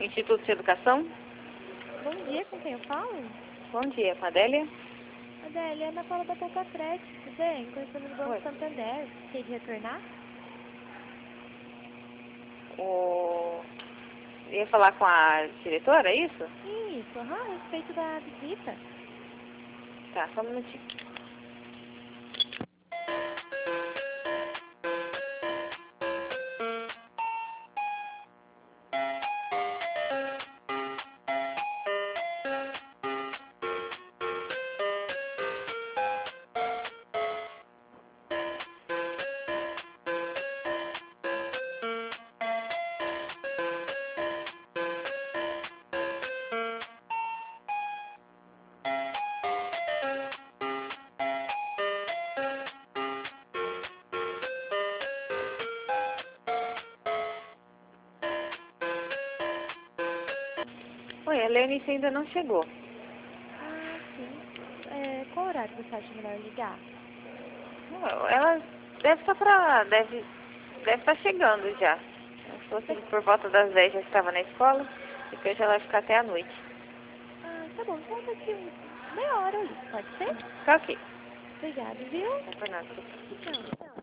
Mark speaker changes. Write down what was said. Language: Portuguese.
Speaker 1: Instituto de Educação?
Speaker 2: Bom dia, com quem eu falo?
Speaker 1: Bom dia, com a Adélia?
Speaker 2: Adélia, é Ana Paula da Poupa Crédito, tudo bem? Conhecendo no Banco
Speaker 1: Oi.
Speaker 2: Santander. Quer retornar?
Speaker 1: Ia falar com a diretora, é isso?
Speaker 2: Isso, a respeito da visita.
Speaker 1: Tá, só um minutinho. Oi, a Leonice ainda não chegou.
Speaker 2: Ah, sim. Qual horário você acha melhor ligar?
Speaker 1: Ela deve estar chegando já. Se fosse por volta das 10 já estava na escola, depois ela vai ficar até a noite.
Speaker 2: Ah, tá bom. Então daqui meia hora ali, pode ser?
Speaker 1: Tá ok.
Speaker 2: Obrigada, viu?
Speaker 1: Não é por nada.
Speaker 2: Tchau.